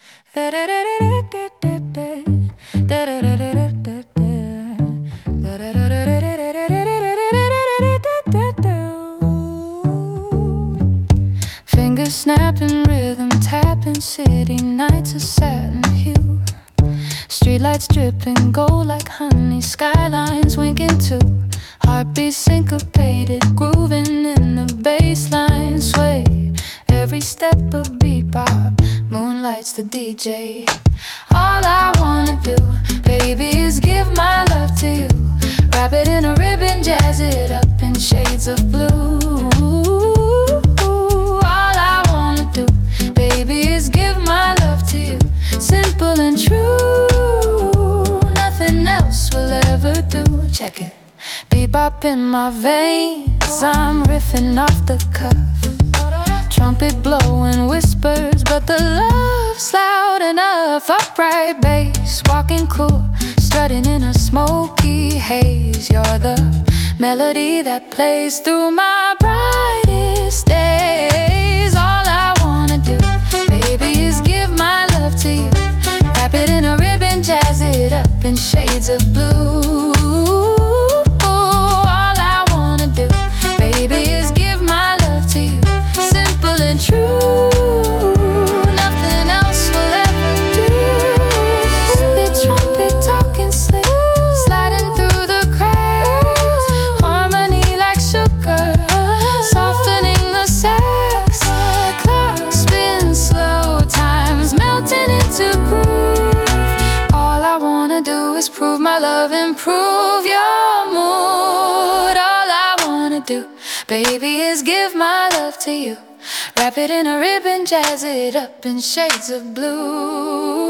Fingers snapping, rhythm tapping, city nights a satin hue. Streetlights dripping gold like honey, skylines winking too. Heartbeats syncopated, grooving in the bassline sway. Every step a bebop, moonlights the DJ. All I wanna do, baby, is give my love to you. Wrap it in a ribbon, jazz it up in shades of blue. All I wanna do, baby, is give my love to you. Simple and true, nothing else will ever do. Check it. Bebop in my veins, I'm riffing off the cuff. Trumpet blowing whispers, but the love's loud enough. Upright bass, walking cool, strutting in a smoky haze. You're the melody that plays through my brightest days. All I wanna do, baby, is give my love to you. Wrap it in a ribbon, jazz it up in shades of blue. True, nothing else will ever do. The trumpet talking slick, sliding through the cracks. Harmony like sugar, softening the sax. Clock spins slow, time's melting into groove. All I wanna do is prove my love, improve your mood. All I wanna do, baby, is give my love to you. Wrap it in a ribbon, jazz it up in shades of blue.